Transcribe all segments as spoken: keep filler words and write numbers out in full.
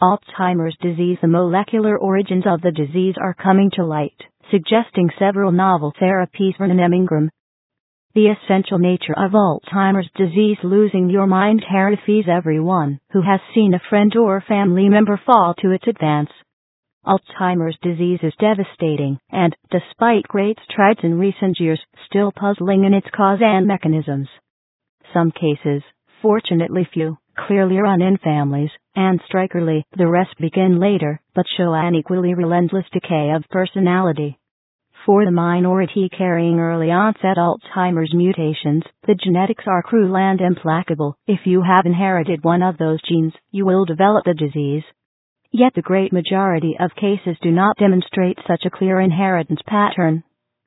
Alzheimer's disease. The molecular origins of the disease are coming to light, suggesting several novel therapies. Vernon Ingram. The essential nature of Alzheimer's disease. Losing your mind terrifies everyone who has seen a friend or family member fall to its advance. Alzheimer's disease is devastating and, despite great strides in recent years, still puzzling in its cause and mechanisms. Some cases, fortunately few, clearly run in families, and strikingly, the rest begin later, but show an equally relentless decay of personality. For the minority carrying early-onset Alzheimer's mutations, the genetics are cruel and implacable. If you have inherited one of those genes, you will develop the disease. Yet the great majority of cases do not demonstrate such a clear inheritance pattern.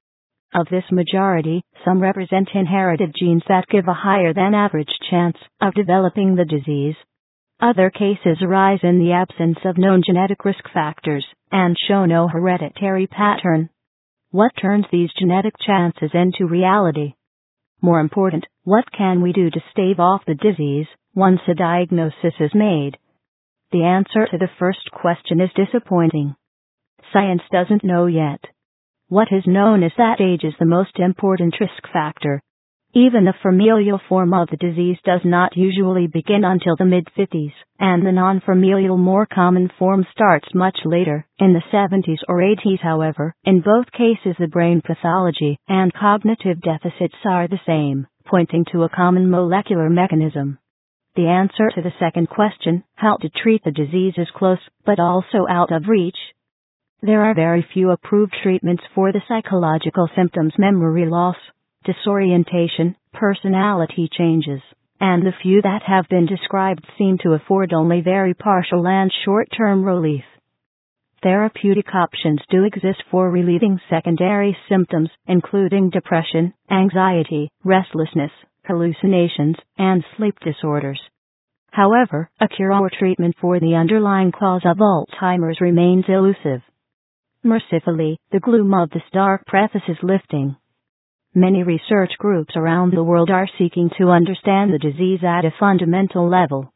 Of this majority, some represent inherited genes that give a higher than average chance of developing the disease. Other cases arise in the absence of known genetic risk factors and show no hereditary pattern. What turns these genetic chances into reality? More important, what can we do to stave off the disease once a diagnosis is made? The answer to the first question is disappointing. Science doesn't know yet. What is known is that age is the most important risk factor. Even the familial form of the disease does not usually begin until the mid-fifties, and the non-familial more common form starts much later, in the seventies or eighties. However, in both cases the brain pathology and cognitive deficits are the same, pointing to a common molecular mechanism. The answer to the second question, how to treat the disease, is close, but also out of reach. There are very few approved treatments for the psychological symptoms: memory loss, disorientation, personality changes, and the few that have been described seem to afford only very partial and short-term relief. Therapeutic options do exist for relieving secondary symptoms, including depression, anxiety, restlessness, hallucinations, and sleep disorders. However, a cure or treatment for the underlying cause of Alzheimer's remains elusive. Mercifully, the gloom of this dark preface is lifting. Many research groups around the world are seeking to understand the disease at a fundamental level.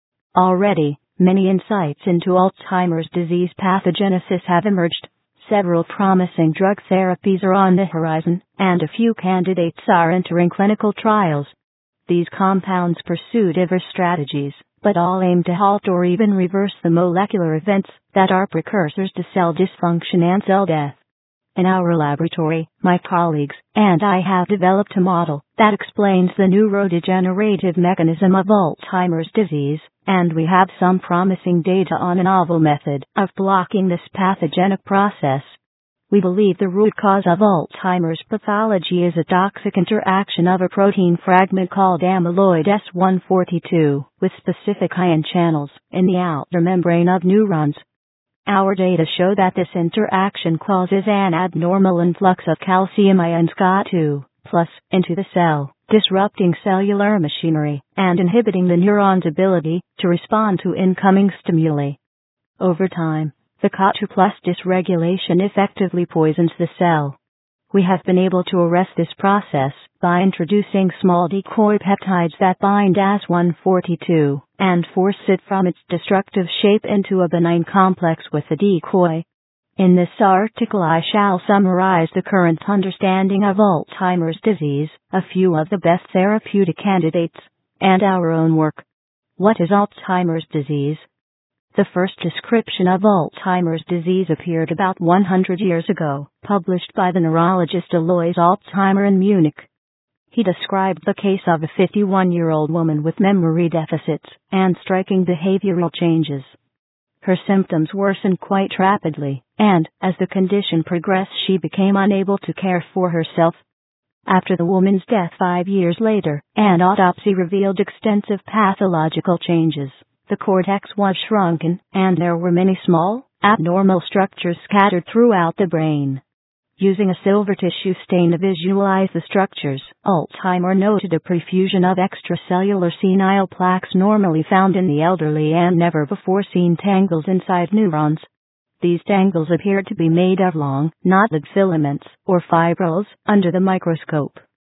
Already, many insights into Alzheimer's disease pathogenesis have emerged. Several promising drug therapies are on the horizon, and a few candidates are entering clinical trials. These compounds pursue diverse strategies, but all aim to halt or even reverse the molecular events that are precursors to cell dysfunction and cell death. In our laboratory, my colleagues and I have developed a model that explains the neurodegenerative mechanism of Alzheimer's disease, and we have some promising data on a novel method of blocking this pathogenic process. We believe the root cause of Alzheimer's pathology is a toxic interaction of a protein fragment called amyloid S one forty-two with specific ion channels in the outer membrane of neurons. Our data show that this interaction causes an abnormal influx of calcium ions C A two plus into the cell, disrupting cellular machinery and inhibiting the neuron's ability to respond to incoming stimuli. Over time, the C A two plus dysregulation effectively poisons the cell. We have been able to arrest this process by introducing small decoy peptides that bind S one forty-two and force it from its destructive shape into a benign complex with the decoy. In this article I shall summarize the current understanding of Alzheimer's disease, a few of the best therapeutic candidates, and our own work. What is Alzheimer's disease? The first description of Alzheimer's disease appeared about one hundred years ago, published by the neurologist Alois Alzheimer in Munich. He described the case of a fifty-one-year-old woman with memory deficits and striking behavioral changes. Her symptoms worsened quite rapidly, and, as the condition progressed, she became unable to care for herself. After the woman's death five years later, an autopsy revealed extensive pathological changes. The cortex was shrunken, and there were many small, abnormal structures scattered throughout the brain. Using a silver tissue stain to visualize the structures, Alzheimer noted a profusion of extracellular senile plaques normally found in the elderly and never before seen tangles inside neurons. These tangles appeared to be made of long, knotted filaments, or fibrils, under the microscope.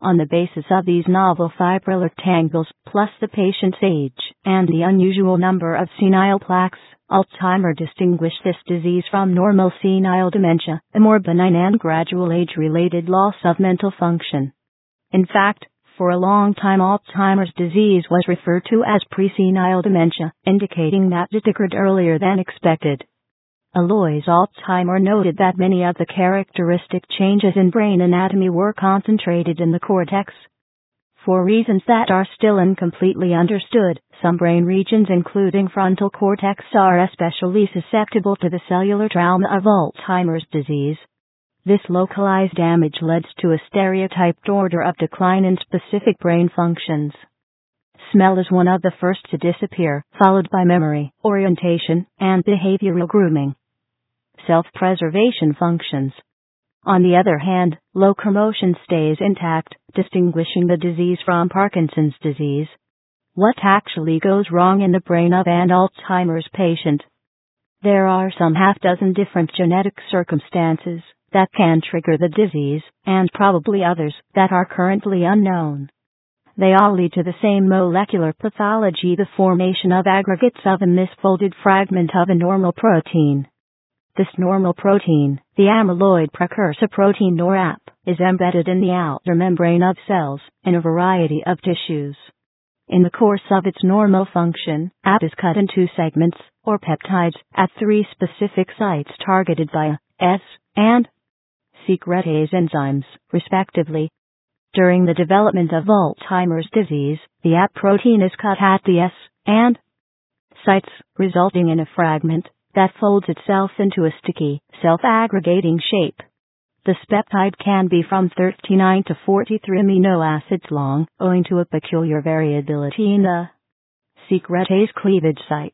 On the basis of these novel fibrillar tangles, plus the patient's age and the unusual number of senile plaques, Alzheimer distinguished this disease from normal senile dementia, a more benign and gradual age-related loss of mental function. In fact, for a long time Alzheimer's disease was referred to as presenile dementia, indicating that it occurred earlier than expected. Alois Alzheimer noted that many of the characteristic changes in brain anatomy were concentrated in the cortex. For reasons that are still incompletely understood, some brain regions including frontal cortex are especially susceptible to the cellular trauma of Alzheimer's disease. This localized damage led to a stereotyped order of decline in specific brain functions. Smell is one of the first to disappear, followed by memory, orientation, and behavioral grooming. Self-preservation functions. On the other hand, locomotion stays intact, distinguishing the disease from Parkinson's disease. What actually goes wrong in the brain of an Alzheimer's patient? There are some half-dozen different genetic circumstances that can trigger the disease, and probably others that are currently unknown. They all lead to the same molecular pathology, the formation of aggregates of a misfolded fragment of a normal protein. This normal protein, the amyloid precursor protein or A P, is embedded in the outer membrane of cells in a variety of tissues. In the course of its normal function, A P is cut into segments, or peptides, at three specific sites targeted by a S and secretase enzymes, respectively. During the development of Alzheimer's disease, the A P protein is cut at the S and sites, resulting in a fragment that folds itself into a sticky, self-aggregating shape. This peptide can be from thirty-nine to forty-three amino acids long, owing to a peculiar variability in the secretase cleavage site.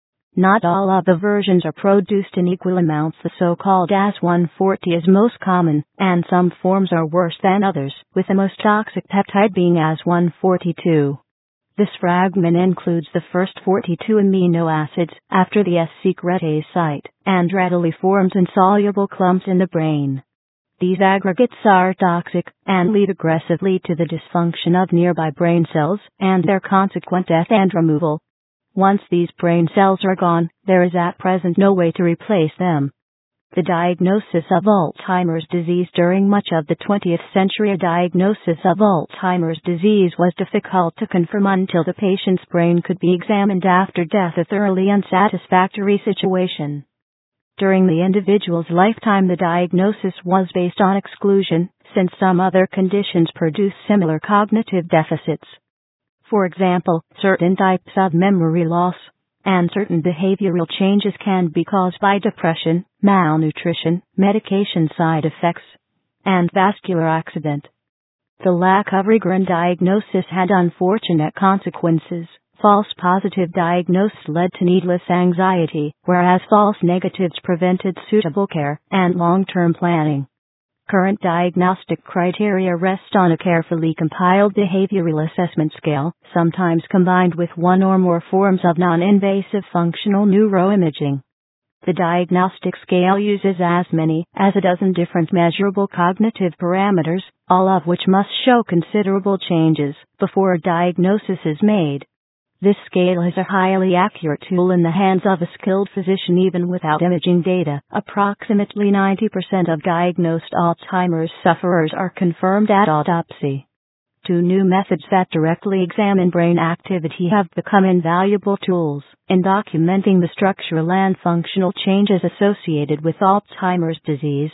Not all of the versions are produced in equal amounts. The so-called A S one forty is most common, and some forms are worse than others, with the most toxic peptide being A S one forty-two. This fragment includes the first forty-two amino acids after the S secretase site, and readily forms insoluble clumps in the brain. These aggregates are toxic, and lead aggressively to the dysfunction of nearby brain cells, and their consequent death and removal. Once these brain cells are gone, there is at present no way to replace them. The diagnosis of Alzheimer's disease. During much of the twentieth century, a diagnosis of Alzheimer's disease was difficult to confirm until the patient's brain could be examined after death, a thoroughly unsatisfactory situation. During the individual's lifetime, the diagnosis was based on exclusion, since some other conditions produce similar cognitive deficits. For example, certain types of memory loss and certain behavioral changes can be caused by depression, malnutrition, medication side effects, and vascular accident. The lack of rigorous diagnosis had unfortunate consequences. False positive diagnosis led to needless anxiety, whereas false negatives prevented suitable care and long-term planning. Current diagnostic criteria rest on a carefully compiled behavioral assessment scale, sometimes combined with one or more forms of non-invasive functional neuroimaging. The diagnostic scale uses as many as a dozen different measurable cognitive parameters, all of which must show considerable changes before a diagnosis is made. This scale is a highly accurate tool in the hands of a skilled physician even without imaging data. Approximately ninety percent of diagnosed Alzheimer's sufferers are confirmed at autopsy. Two new methods that directly examine brain activity have become invaluable tools in documenting the structural and functional changes associated with Alzheimer's disease.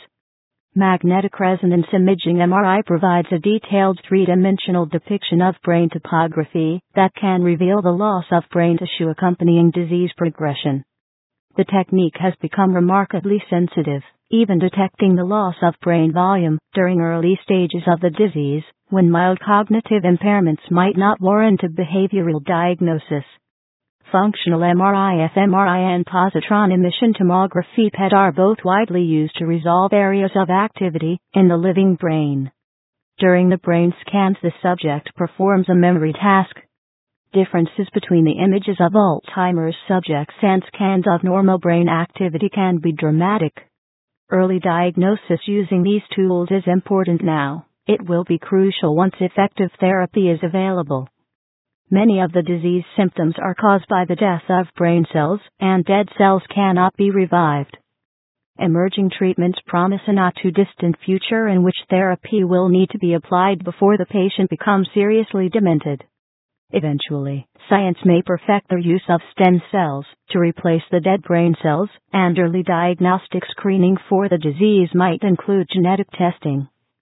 Magnetic resonance imaging M R I provides a detailed three-dimensional depiction of brain topography that can reveal the loss of brain tissue accompanying disease progression. The technique has become remarkably sensitive, even detecting the loss of brain volume during early stages of the disease, when mild cognitive impairments might not warrant a behavioral diagnosis. Functional M R I, fMRI, and positron emission tomography P E T are both widely used to resolve areas of activity in the living brain. During the brain scans, the subject performs a memory task. Differences between the images of Alzheimer's subjects and scans of normal brain activity can be dramatic. Early diagnosis using these tools is important now, It will be crucial once effective therapy is available. Many of the disease symptoms are caused by the death of brain cells, and dead cells cannot be revived. Emerging treatments promise a not-too-distant future in which therapy will need to be applied before the patient becomes seriously demented. Eventually, science may perfect the use of stem cells to replace the dead brain cells, and early diagnostic screening for the disease might include genetic testing.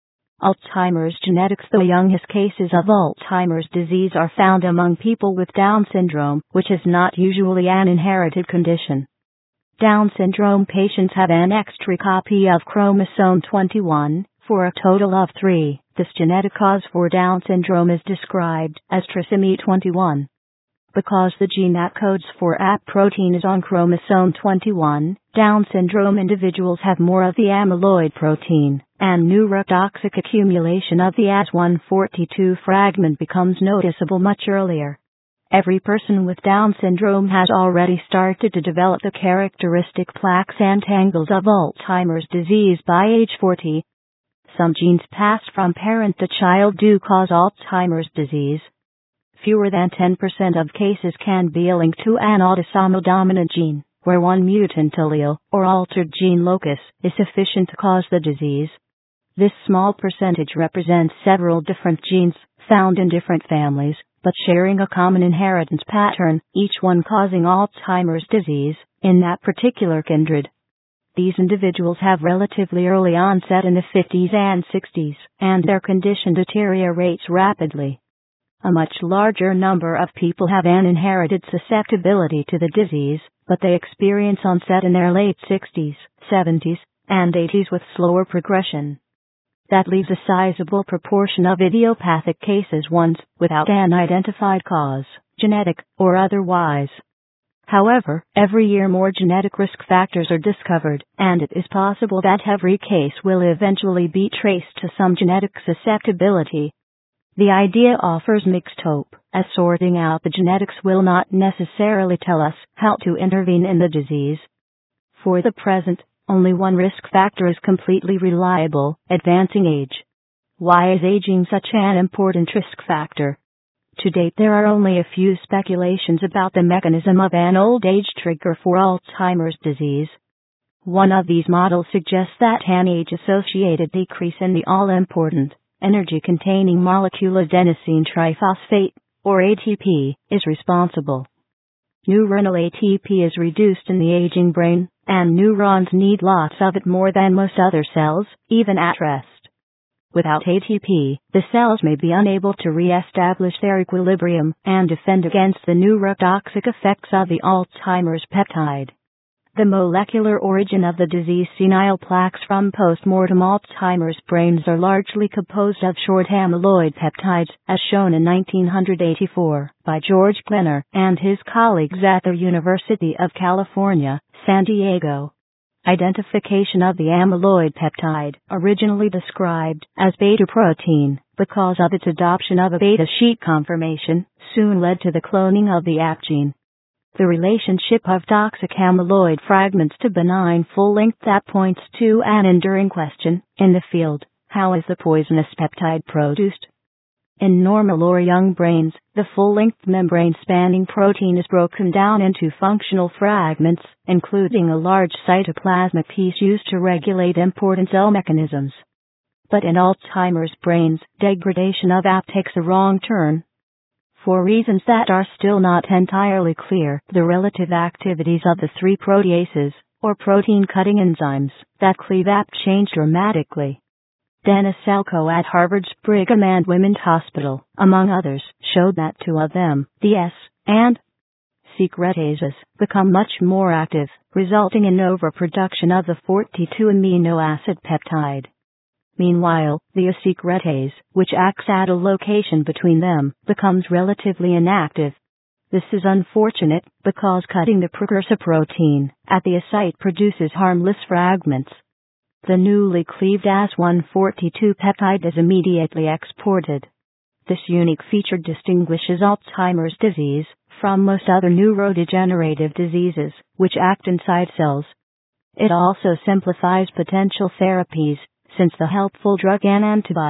Alzheimer's genetics. The youngest cases of Alzheimer's disease are found among people with Down syndrome, which is not usually an inherited condition. Down syndrome patients have an extra copy of chromosome twenty-one, for a total of three. This genetic cause for Down syndrome is described as trisomy twenty-one. Because the gene that codes for A P protein is on chromosome twenty-one, Down syndrome individuals have more of the amyloid protein, and neurotoxic accumulation of the A S one forty-two fragment becomes noticeable much earlier. Every person with Down syndrome has already started to develop the characteristic plaques and tangles of Alzheimer's disease by age forty. Some genes passed from parent to child do cause Alzheimer's disease. Fewer than ten percent of cases can be linked to an autosomal dominant gene, where one mutant allele, or altered gene locus, is sufficient to cause the disease. This small percentage represents several different genes, found in different families, but sharing a common inheritance pattern, each one causing Alzheimer's disease, in that particular kindred. These individuals have relatively early onset in the fifties and sixties, and their condition deteriorates rapidly. A much larger number of people have an inherited susceptibility to the disease, but they experience onset in their late sixties, seventies, and eighties with slower progression. That leaves a sizable proportion of idiopathic cases ones without an identified cause, genetic or otherwise. However, every year more genetic risk factors are discovered, and it is possible that every case will eventually be traced to some genetic susceptibility. The idea offers mixed hope, as sorting out the genetics will not necessarily tell us how to intervene in the disease. For the present, only one risk factor is completely reliable: advancing age. Why is aging such an important risk factor? To date, there are only a few speculations about the mechanism of an old age trigger for Alzheimer's disease. One of these models suggests that an age-associated decrease in the all-important energy-containing molecule adenosine triphosphate, or A T P, is responsible. Neuronal A T P is reduced in the aging brain, and neurons need lots of it more than most other cells, even at rest. Without A T P, the cells may be unable to re-establish their equilibrium and defend against the neurotoxic effects of the Alzheimer's peptide. The molecular origin of the disease. Senile plaques from post-mortem Alzheimer's brains are largely composed of short amyloid peptides, as shown in nineteen eighty-four by George Glenner and his colleagues at the University of California, San Diego. Identification of the amyloid peptide, originally described as beta protein, because of its adoption of a beta sheet conformation, soon led to the cloning of the A P gene. The relationship of toxic amyloid fragments to benign full-length A P points to an enduring question in the field: how is the poisonous peptide produced? In normal or young brains, the full-length membrane-spanning protein is broken down into functional fragments, including a large cytoplasmic piece used to regulate important cell mechanisms. But in Alzheimer's brains, degradation of A P takes a wrong turn. For reasons that are still not entirely clear, the relative activities of the three proteases, or protein-cutting enzymes, that cleave A P change dramatically. Dennis Selkoe at Harvard's Brigham and Women's Hospital, among others, showed that two of them, the S and secretases, become much more active, resulting in overproduction of the forty-two amino acid peptide. Meanwhile, the secretase, which acts at a location between them, becomes relatively inactive. This is unfortunate, because cutting the precursor protein at the site produces harmless fragments. The newly cleaved A S one forty-two peptide is immediately exported. This unique feature distinguishes Alzheimer's disease from most other neurodegenerative diseases, which act inside cells. It also simplifies potential therapies, since the helpful drug and antibody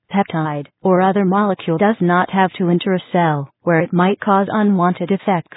peptide or other molecule does not have to enter a cell where it might cause unwanted effects.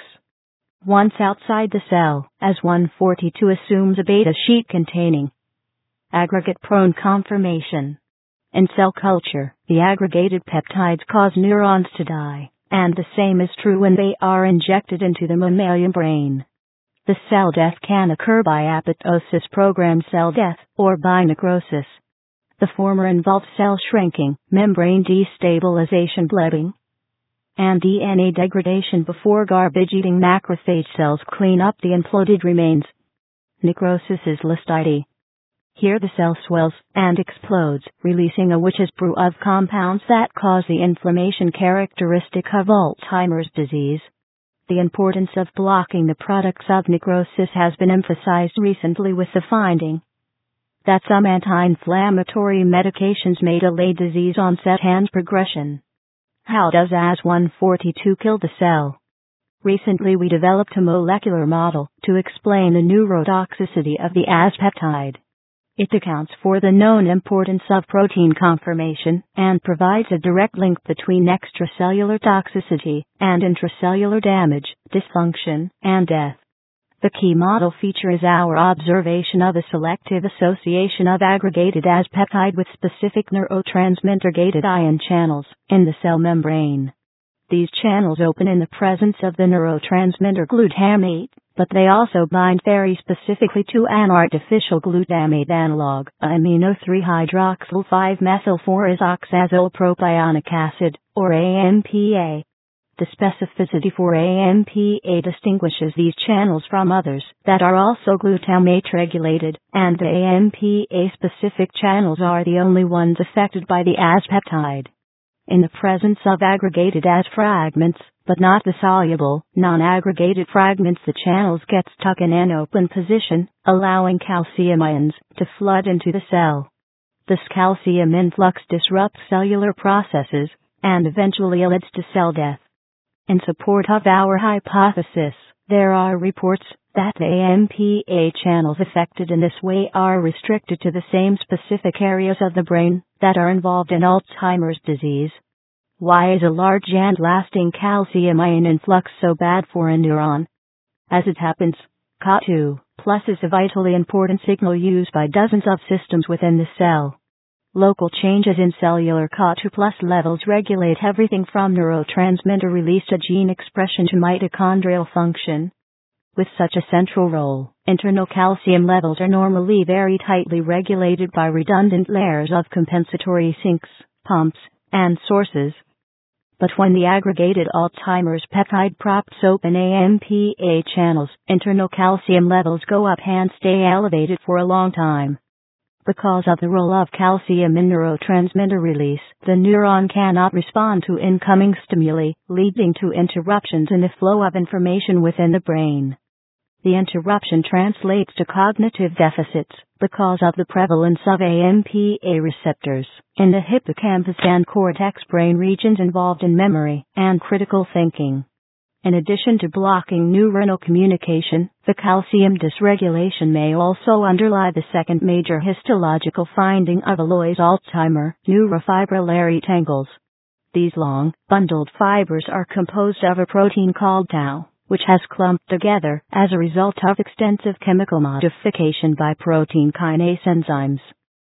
Once outside the cell, as one forty-two assumes a beta sheet containing aggregate-prone conformation. In cell culture, the aggregated peptides cause neurons to die, and the same is true when they are injected into the mammalian brain. The cell death can occur by apoptosis, programmed cell death, or by necrosis. The former involves cell shrinking, membrane destabilization, blebbing, and D N A degradation before garbage-eating macrophage cells clean up the imploded remains. Necrosis is lystidy. Here the cell swells and explodes, releasing a witch's brew of compounds that cause the inflammation characteristic of Alzheimer's disease. The importance of blocking the products of necrosis has been emphasized recently with the finding that some anti-inflammatory medications may delay disease onset and progression. How does A S one forty-two kill the cell? Recently we developed a molecular model to explain the neurotoxicity of the A S peptide. It accounts for the known importance of protein conformation and provides a direct link between extracellular toxicity and intracellular damage, dysfunction, and death. The key model feature is our observation of a selective association of aggregated A S peptide with specific neurotransmitter-gated ion channels in the cell membrane. These channels open in the presence of the neurotransmitter glutamate, but they also bind very specifically to an artificial glutamate analog, amino three hydroxyl five methyl four isoxazoyl propionic acid, or A M P A. The specificity for A M P A distinguishes these channels from others that are also glutamate regulated, and the A M P A-specific channels are the only ones affected by the A S peptide. In the presence of aggregated A S fragments, but not the soluble, non-aggregated fragments, the channels get stuck in an open position, allowing calcium ions to flood into the cell. This calcium influx disrupts cellular processes and eventually leads to cell death. In support of our hypothesis, there are reports that the A M P A channels affected in this way are restricted to the same specific areas of the brain that are involved in Alzheimer's disease. Why is a large and lasting calcium ion influx so bad for a neuron? As it happens, C A two plus is a vitally important signal used by dozens of systems within the cell. Local changes in cellular C A two plus levels regulate everything from neurotransmitter release to gene expression to mitochondrial function. With such a central role, internal calcium levels are normally very tightly regulated by redundant layers of compensatory sinks, pumps, and sources. But when the aggregated Alzheimer's peptide props open A M P A channels, internal calcium levels go up and stay elevated for a long time. Because of the role of calcium in neurotransmitter release, the neuron cannot respond to incoming stimuli, leading to interruptions in the flow of information within the brain. The interruption translates to cognitive deficits because of the prevalence of A M P A receptors in the hippocampus and cortex brain regions involved in memory and critical thinking. In addition to blocking neuronal communication, the calcium dysregulation may also underlie the second major histological finding of Alois Alzheimer, neurofibrillary tangles. These long, bundled fibers are composed of a protein called tau, which has clumped together as a result of extensive chemical modification by protein kinase enzymes.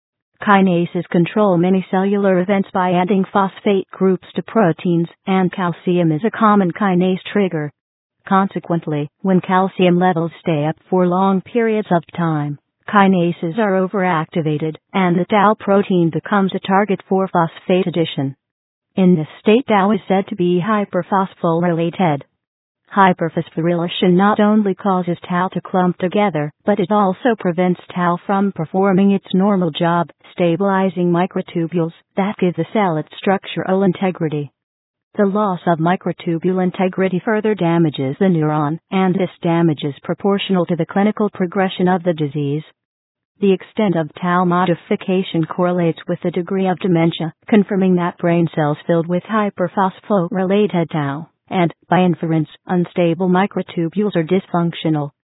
Kinases control many cellular events by adding phosphate groups to proteins, and calcium is a common kinase trigger. Consequently, when calcium levels stay up for long periods of time, kinases are overactivated, and the tau protein becomes a target for phosphate addition. In this state, tau is said to be hyperphosphorylated. Hyperphosphorylation not only causes tau to clump together, but it also prevents tau from performing its normal job, stabilizing microtubules that give the cell its structural integrity. The loss of microtubule integrity further damages the neuron, and this damage is proportional to the clinical progression of the disease. The extent of tau modification correlates with the degree of dementia, confirming that brain cells filled with hyperphosphorylated tau and, by inference, unstable microtubules are dysfunctional.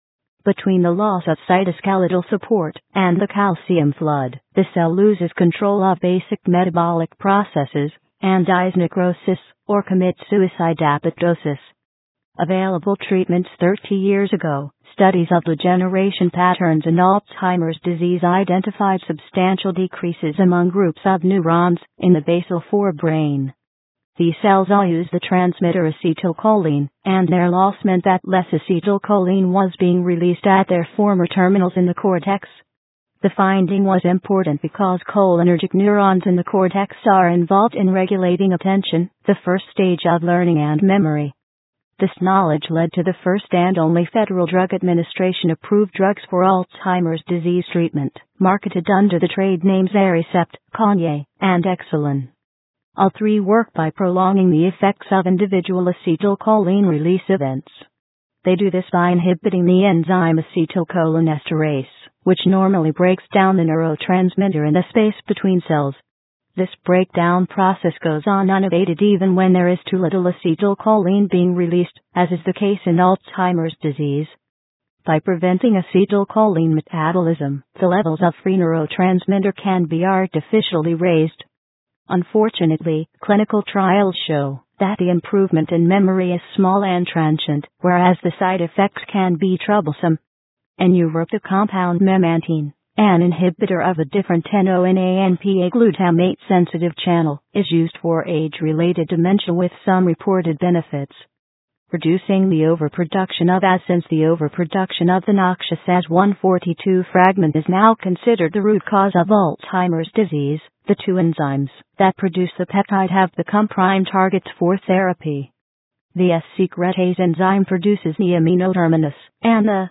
Between the loss of cytoskeletal support and the calcium flood, the cell loses control of basic metabolic processes and dies necrosis or commits suicide apoptosis. Available treatments thirty years ago, studies of degeneration patterns in Alzheimer's disease identified substantial decreases among groups of neurons in the basal forebrain. These cells all use the transmitter acetylcholine, and their loss meant that less acetylcholine was being released at their former terminals in the cortex. The finding was important because cholinergic neurons in the cortex are involved in regulating attention, the first stage of learning and memory. This knowledge led to the first and only Federal Drug Administration approved drugs for Alzheimer's disease treatment, marketed under the trade names Aricept, Conye, and Exelon. All three work by prolonging the effects of individual acetylcholine release events. They do this by inhibiting the enzyme acetylcholinesterase, which normally breaks down the neurotransmitter in the space between cells. This breakdown process goes on unabated even when there is too little acetylcholine being released, as is the case in Alzheimer's disease. By preventing acetylcholine metabolism, the levels of free neurotransmitter can be artificially raised. Unfortunately, clinical trials show that the improvement in memory is small and transient, whereas the side effects can be troublesome. In Europe, the compound memantine, an inhibitor of a different N O N A N P A glutamate-sensitive channel, is used for age-related dementia with some reported benefits. Reducing the overproduction of A S since the overproduction of the noxious A S one forty-two fragment is now considered the root cause of Alzheimer's disease. The two enzymes that produce the peptide have become prime targets for therapy. The S-secretase enzyme produces the amino terminus, and the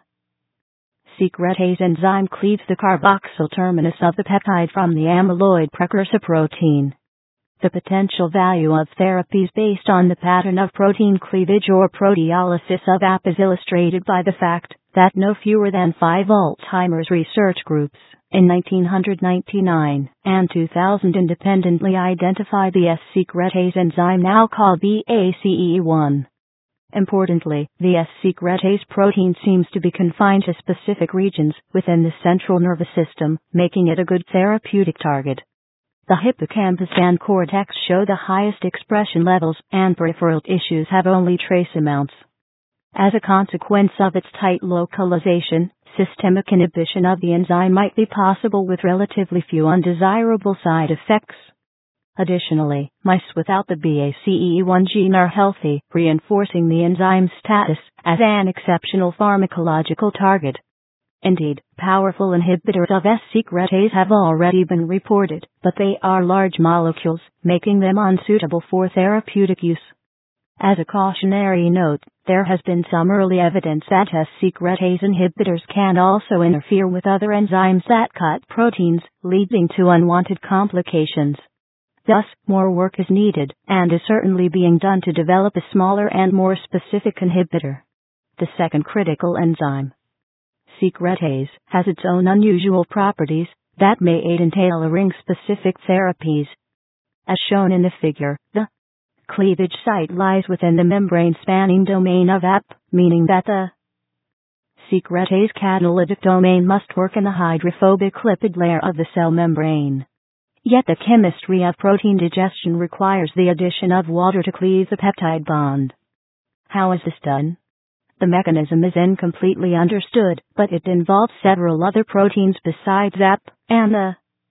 secretase enzyme cleaves the carboxyl terminus of the peptide from the amyloid precursor protein. The potential value of therapies based on the pattern of protein cleavage or proteolysis of A P is illustrated by the fact that no fewer than five Alzheimer's research groups in nineteen ninety-nine and two thousand independently identified the S-secretase enzyme, now called B A C E one. Importantly, the S-secretase protein seems to be confined to specific regions within the central nervous system, making it a good therapeutic target. The hippocampus and cortex show the highest expression levels, and peripheral tissues have only trace amounts. As a consequence of its tight localization, systemic inhibition of the enzyme might be possible with relatively few undesirable side effects. Additionally, mice without the B A C E one gene are healthy, reinforcing the enzyme's status as an exceptional pharmacological target. Indeed, powerful inhibitors of S-secretase have already been reported, but they are large molecules, making them unsuitable for therapeutic use. As a cautionary note, there has been some early evidence that S-secretase inhibitors can also interfere with other enzymes that cut proteins, leading to unwanted complications. Thus, more work is needed, and is certainly being done to develop a smaller and more specific inhibitor. The second critical enzyme, secretase, has its own unusual properties that may aid in tailoring-specific therapies. As shown in the figure, the cleavage site lies within the membrane-spanning domain of A P, meaning that the secretase catalytic domain must work in the hydrophobic lipid layer of the cell membrane. Yet the chemistry of protein digestion requires the addition of water to cleave the peptide bond. How is this done? The mechanism is incompletely understood, but it involves several other proteins besides A P and the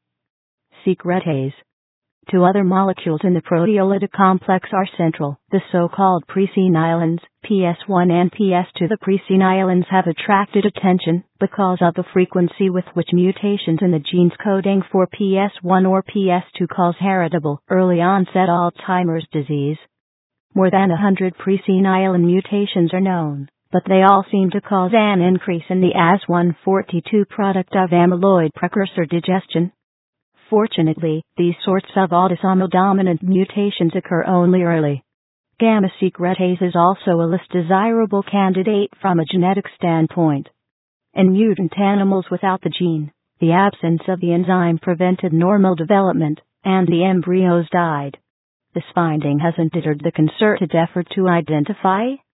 secretase. Two other molecules in the proteolytic complex are central, the so-called presenilins, P S one and P S two. The presenilins have attracted attention because of the frequency with which mutations in the genes coding for P S one or P S two cause heritable, early-onset Alzheimer's disease. More than a hundred presenilin mutations are known, but they all seem to cause an increase in the A S one forty-two product of amyloid precursor digestion. Fortunately, these sorts of autosomal dominant mutations occur only early. Gamma secretase is also a less desirable candidate from a genetic standpoint. In mutant animals without the gene, the absence of the enzyme prevented normal development, and the embryos died. This finding has embittered the concerted effort to identify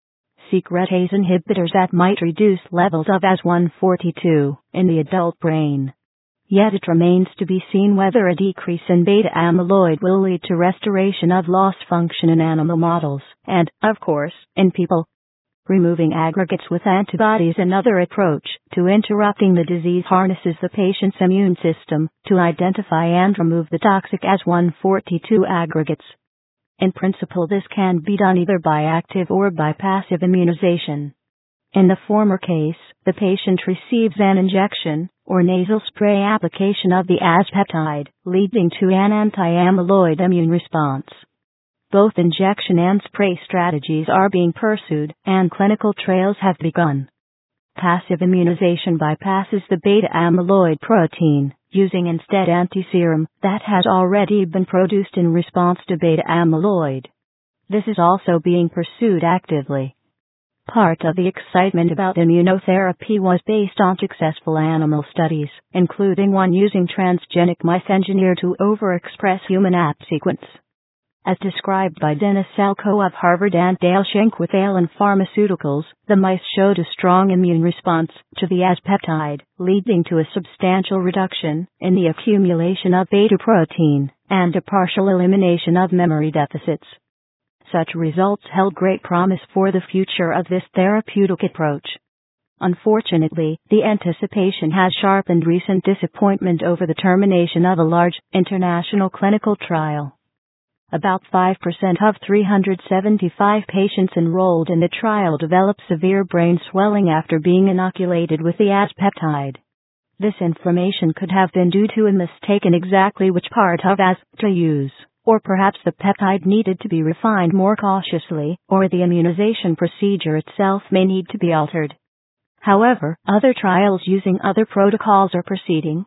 secretase inhibitors that might reduce levels of A S one forty-two in the adult brain. Yet it remains to be seen whether a decrease in beta amyloid will lead to restoration of lost function in animal models, and, of course, in people. Removing aggregates with antibodies, another approach to interrupting the disease, harnesses the patient's immune system to identify and remove the toxic A S one forty-two aggregates. In principle, this can be done either by active or by passive immunization. In the former case, the patient receives an injection or nasal spray application of the A S peptide, leading to an anti-amyloid immune response. Both injection and spray strategies are being pursued, and clinical trials have begun. Passive immunization bypasses the beta amyloid protein, using instead antiserum that has already been produced in response to beta amyloid. This is also being pursued actively. Part of the excitement about immunotherapy was based on successful animal studies, including one using transgenic mice engineered to overexpress human A P sequence. As described by Dennis Salko of Harvard and Dale Schenk with Allen Pharmaceuticals, the mice showed a strong immune response to the A S peptide, leading to a substantial reduction in the accumulation of beta protein and a partial elimination of memory deficits. Such results held great promise for the future of this therapeutic approach. Unfortunately, the anticipation has sharpened recent disappointment over the termination of a large, international clinical trial. About five percent of three hundred seventy-five patients enrolled in the trial developed severe brain swelling after being inoculated with the A S peptide. This inflammation could have been due to a mistake in exactly which part of A S to use, or perhaps the peptide needed to be refined more cautiously, or the immunization procedure itself may need to be altered. However, other trials using other protocols are proceeding,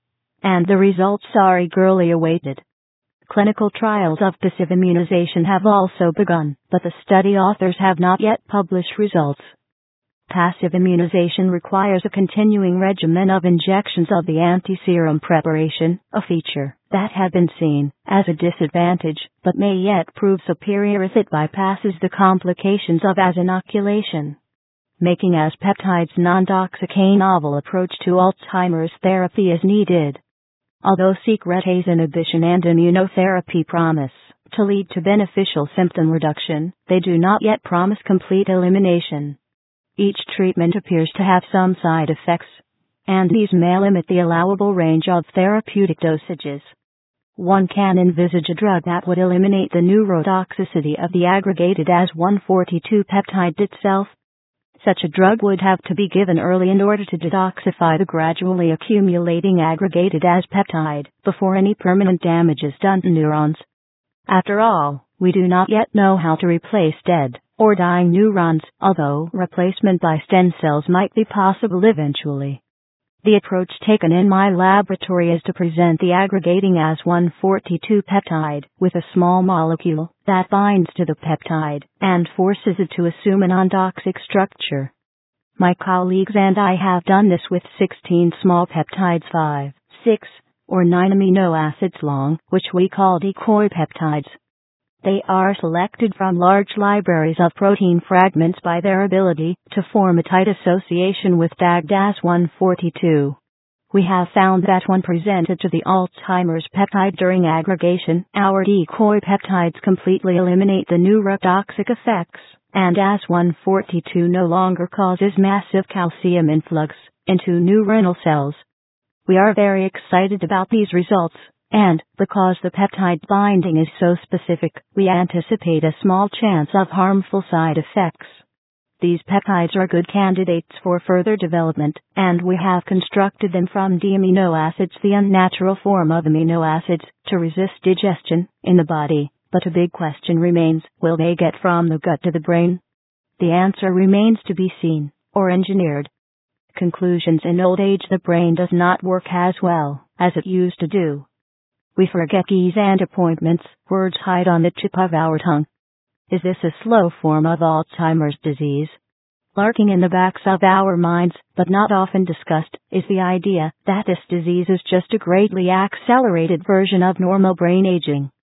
and the results are eagerly awaited. Clinical trials of passive immunization have also begun, but the study authors have not yet published results. Passive immunization requires a continuing regimen of injections of the antiserum preparation, a feature that had been seen as a disadvantage, but may yet prove superior if it bypasses the complications of A S inoculation. Making A S peptides non-toxic, a novel approach to Alzheimer's therapy is needed. Although secretase inhibition and immunotherapy promise to lead to beneficial symptom reduction, they do not yet promise complete elimination. Each treatment appears to have some side effects, and these may limit the allowable range of therapeutic dosages. One can envisage a drug that would eliminate the neurotoxicity of the aggregated A S one forty-two peptide itself. Such a drug would have to be given early in order to detoxify the gradually accumulating aggregated A S peptide before any permanent damage is done to neurons. After all, we do not yet know how to replace dead or dying neurons, although replacement by stem cells might be possible eventually. The approach taken in my laboratory is to present the aggregating A S one forty-two peptide with a small molecule that binds to the peptide and forces it to assume a non-toxic structure. My colleagues and I have done this with sixteen small peptides, five, six, or nine amino acids long, which we call decoy peptides. They are selected from large libraries of protein fragments by their ability to form a tight association with tagged A S one forty-two. We have found that when presented to the Alzheimer's peptide during aggregation, our decoy peptides completely eliminate the neurotoxic effects, and A S one forty-two no longer causes massive calcium influx into neuronal cells. We are very excited about these results. And, because the peptide binding is so specific, we anticipate a small chance of harmful side effects. These peptides are good candidates for further development, and we have constructed them from D amino acids, the unnatural form of amino acids, to resist digestion in the body. But a big question remains, will they get from the gut to the brain? The answer remains to be seen, or engineered. Conclusions: in old age the brain does not work as well as it used to do. We forget keys and appointments, words hide on the tip of our tongue. Is this a slow form of Alzheimer's disease? Lurking in the backs of our minds, but not often discussed, is the idea that this disease is just a greatly accelerated version of normal brain aging.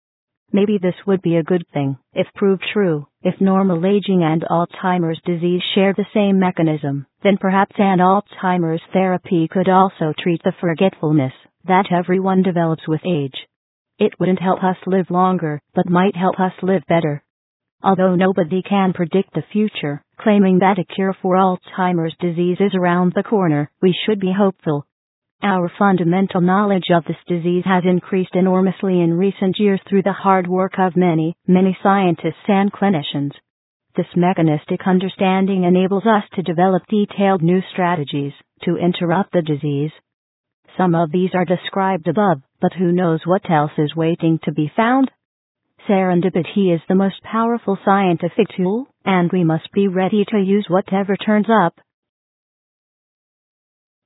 Maybe this would be a good thing, if proved true. If normal aging and Alzheimer's disease share the same mechanism, then perhaps an Alzheimer's therapy could also treat the forgetfulness that everyone develops with age. It wouldn't help us live longer, but might help us live better. Although nobody can predict the future, claiming that a cure for Alzheimer's disease is around the corner, we should be hopeful. Our fundamental knowledge of this disease has increased enormously in recent years through the hard work of many, many scientists and clinicians. This mechanistic understanding enables us to develop detailed new strategies to interrupt the disease. Some of these are described above, but who knows what else is waiting to be found? Serendipity is the most powerful scientific tool, and we must be ready to use whatever turns up.